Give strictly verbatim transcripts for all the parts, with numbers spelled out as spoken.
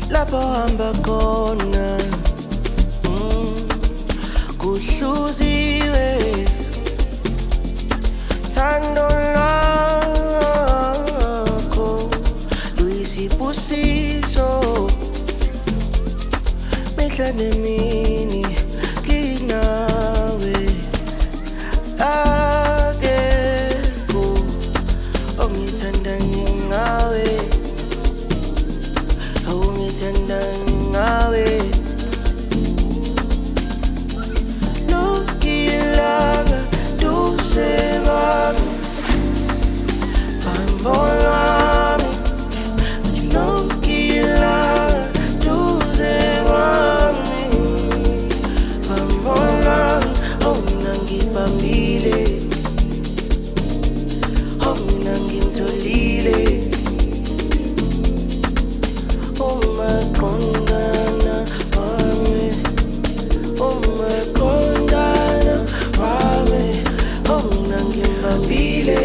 lapho hamba khona mm, kuhluziwe thando lakho luyisibusiso mihla nemini kinawe akekho ongithanda njengawe ongithanda njengawe nokilanga duze kwami fambo lwami athi nokilanga duze kwami fambo lwami oh mina ngibambile oh mina ngimtholile oh maqondana wami oh maqondana wami oh mina ngimbambile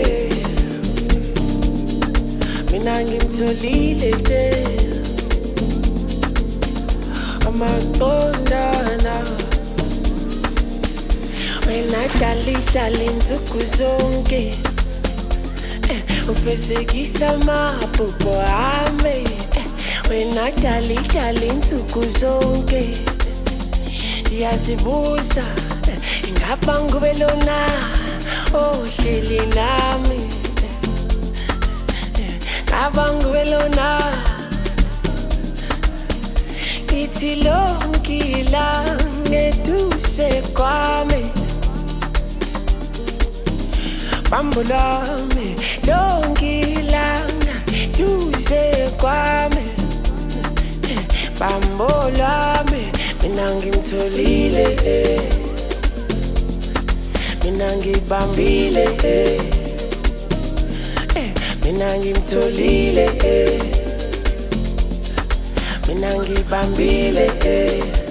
mina ngimtholile te amaqondana wena dali dali nsuku zonke ufesekisa amaphupho ami wena dali dali nsuku zonke ndiyazibuza ingaba ngube lona ohleli nami ngaba ngube lona ngithi longila ngeduse kwami bambo lwami longilanga duze kwami bambo lwami mina ngimtholile mina ngibambile mina ngimtholile mina ngibambile